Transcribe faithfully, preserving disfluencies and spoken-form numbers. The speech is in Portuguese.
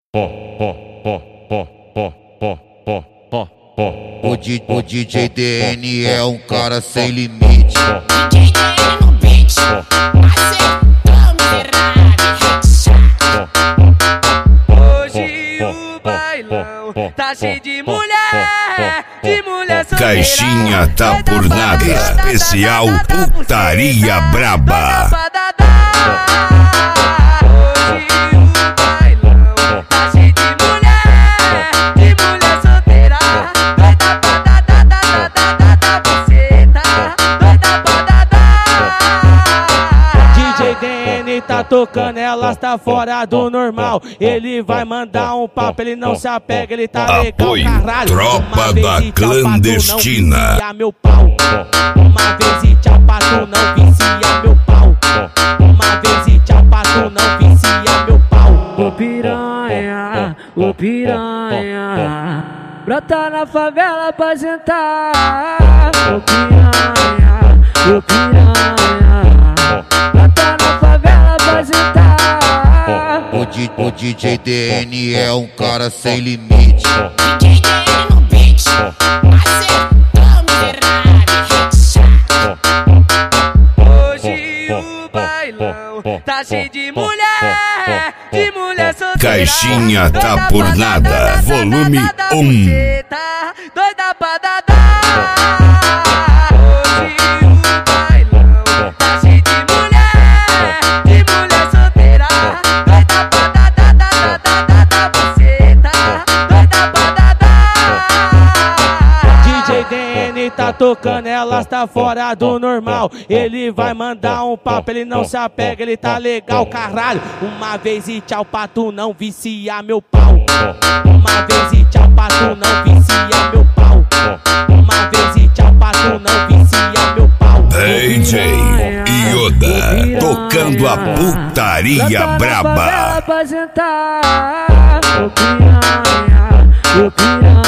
O, D, o D J D N é um cara sem limite. D J D N no beat, acertou, miserável. Hoje o bailão tá cheio de mulher, de mulher solteira. Caixinha tá por nada, especial putaria braba. Tá tocando, elas tá fora do normal. Ele vai mandar um papo, ele não se apega, ele tá legal, Apoio, caralho. tropa da clandestina. Meu pau. Uma vez e tchau, pato, não vicia meu pau. Uma vez e tchau, pato, não vicia meu pau. Ô piranha, ô piranha, brota na favela pra sentar. Ô piranha, ô piranha, brota na favela pra sentar. O, D, o D J D N é um cara sem limite. D J D N no beat, acertou, miserável. Hoje o bailão tá cheio de mulher, de mulher solteira. Caixinha tá por nada, volume um. Doida pra dadar. Hoje o bailão tá cheio de mulher, de mulher solteira. Doida pra dadar, dadar, dadar, dadar, buceta. Doida pra dadar. D J D N tá tocando, elas tá fora do normal. Ele vai mandar um papo, ele não se apega, ele tá legal, caralho. Uma vez e tchau, pato, não vicia meu pau. Uma vez e tchau, pato, não vicia meu pau. Uma vez e tchau, pato, não vicia meu pau. D J Yoda, tocando a putaria braba. Pra sentar. Ô piranha, ô piranha,